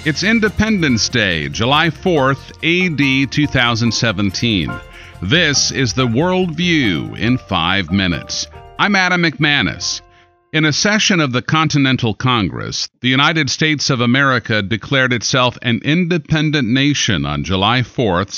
It's Independence Day, July 4th, AD 2017. This is the World View in 5 minutes. I'm Adam McManus. In a session of the Continental Congress, the United States of America declared itself an independent nation on July 4th,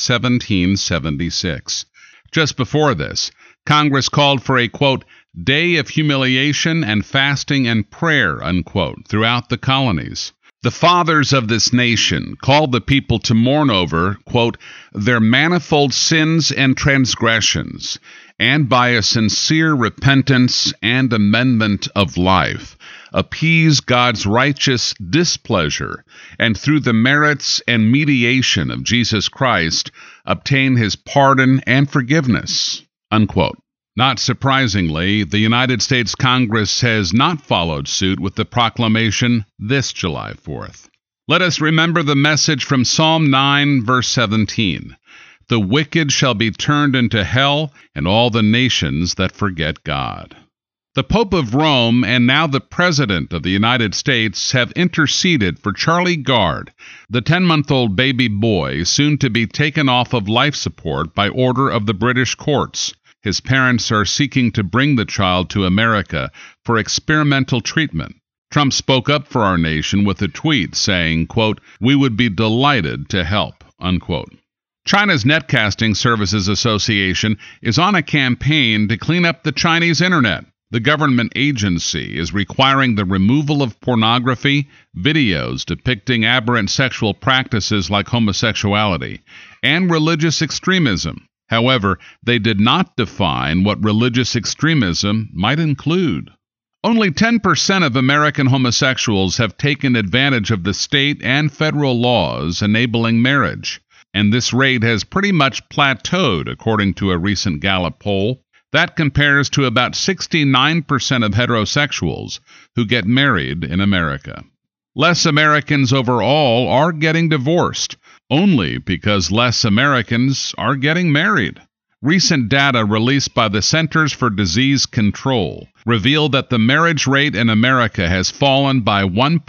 1776. Just before this, Congress called for a, quote, day of humiliation and fasting and prayer, unquote, throughout the colonies. The fathers of this nation called the people to mourn over, quote, their manifold sins and transgressions, and by a sincere repentance and amendment of life, appease God's righteous displeasure, and through the merits and mediation of Jesus Christ, obtain his pardon and forgiveness, unquote. Not surprisingly, the United States Congress has not followed suit with the proclamation this July 4th. Let us remember the message from Psalm 9, verse 17. The wicked shall be turned into hell, and all the nations that forget God. The Pope of Rome and now the President of the United States have interceded for Charlie Gard, the 10-month-old baby boy soon to be taken off of life support by order of the British courts. His parents are seeking to bring the child to America for experimental treatment. Trump spoke up for our nation with a tweet saying, quote, we would be delighted to help, unquote. China's Netcasting Services Association is on a campaign to clean up the Chinese internet. The government agency is requiring the removal of pornography, videos depicting aberrant sexual practices like homosexuality, and religious extremism. However, they did not define what religious extremism might include. Only 10% of American homosexuals have taken advantage of the state and federal laws enabling marriage, and this rate has pretty much plateaued according to a recent Gallup poll. That compares to about 69% of heterosexuals who get married in America. Less Americans overall are getting divorced, only because less Americans are getting married. Recent data released by the Centers for Disease Control revealed that the marriage rate in America has fallen by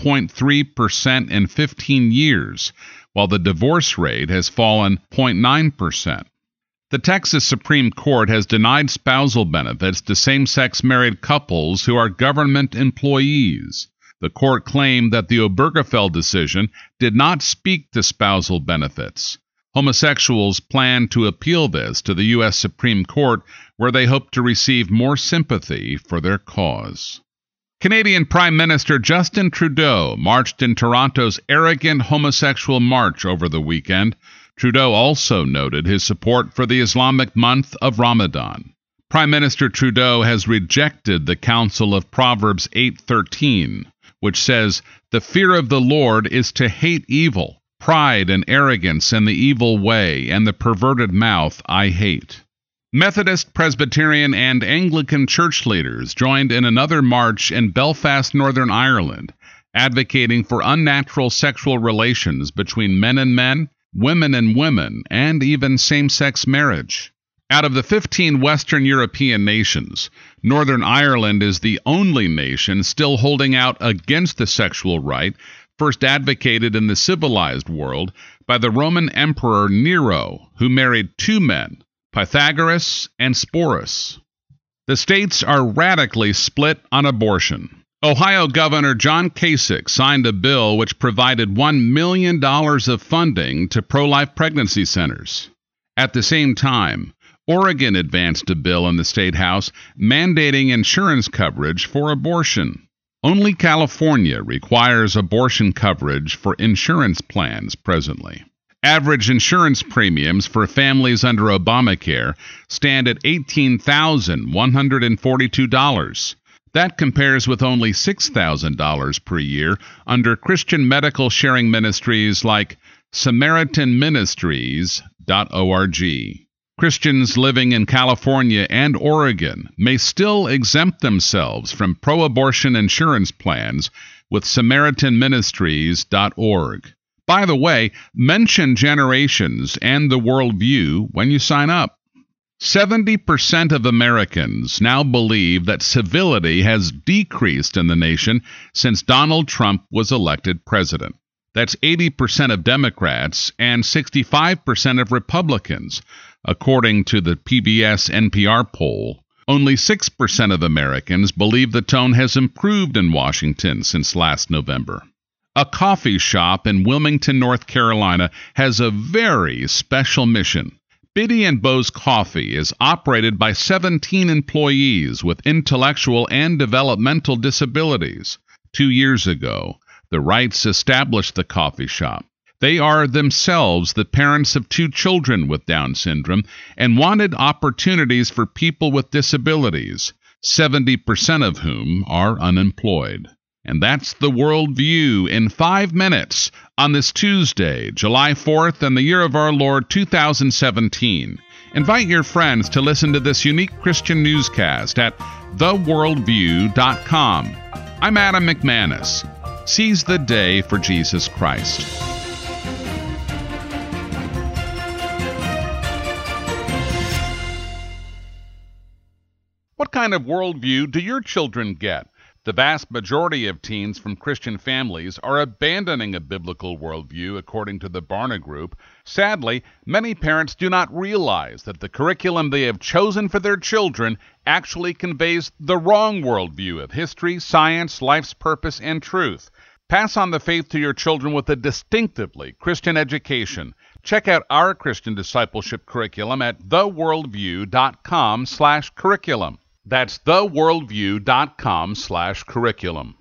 1.3% in 15 years, while the divorce rate has fallen 0.9%. The Texas Supreme Court has denied spousal benefits to same-sex married couples who are government employees. The court claimed that the Obergefell decision did not speak to spousal benefits. Homosexuals plan to appeal this to the U.S. Supreme Court, where they hope to receive more sympathy for their cause. Canadian Prime Minister Justin Trudeau marched in Toronto's Arrogant Homosexual March over the weekend. Trudeau also noted his support for the Islamic month of Ramadan. Prime Minister Trudeau has rejected the counsel of Proverbs 8:13, which says, the fear of the Lord is to hate evil, pride and arrogance and the evil way, and the perverted mouth I hate. Methodist, Presbyterian, and Anglican church leaders joined in another march in Belfast, Northern Ireland, advocating for unnatural sexual relations between men and men, women and women, and even same-sex marriage. Out of the 15 Western European nations, Northern Ireland is the only nation still holding out against the sexual right, first advocated in the civilized world by the Roman Emperor Nero, who married 2 men, Pythagoras and Sporus. The states are radically split on abortion. Ohio Governor John Kasich signed a bill which provided $1 million of funding to pro-life pregnancy centers. At the same time, Oregon advanced a bill in the State House mandating insurance coverage for abortion. Only California requires abortion coverage for insurance plans presently. Average insurance premiums for families under Obamacare stand at $18,142. That compares with only $6,000 per year under Christian medical sharing ministries like SamaritanMinistries.org. Christians living in California and Oregon may still exempt themselves from pro-abortion insurance plans with SamaritanMinistries.org. By the way, mention Generations and the Worldview when you sign up. 70% of Americans now believe that civility has decreased in the nation since Donald Trump was elected president. That's 80% of Democrats and 65% of Republicans, according to the PBS-NPR poll. Only 6% of Americans believe the tone has improved in Washington since last November. A coffee shop in Wilmington, North Carolina, has a very special mission. Biddy and Bo's Coffee is operated by 17 employees with intellectual and developmental disabilities. 2 years ago, the Wrights established the coffee shop. They are themselves the parents of 2 children with Down syndrome and wanted opportunities for people with disabilities, 70% of whom are unemployed. And that's the Worldview in 5 minutes on this Tuesday, July 4th, in the year of our Lord 2017. Invite your friends to listen to this unique Christian newscast at theworldview.com. I'm Adam McManus. Seize the day for Jesus Christ. What kind of worldview do your children get? The vast majority of teens from Christian families are abandoning a biblical worldview, according to the Barna Group. Sadly, many parents do not realize that the curriculum they have chosen for their children actually conveys the wrong worldview of history, science, life's purpose, and truth. Pass on the faith to your children with a distinctively Christian education. Check out our Christian discipleship curriculum at theworldview.com/curriculum. That's theworldview.com/curriculum.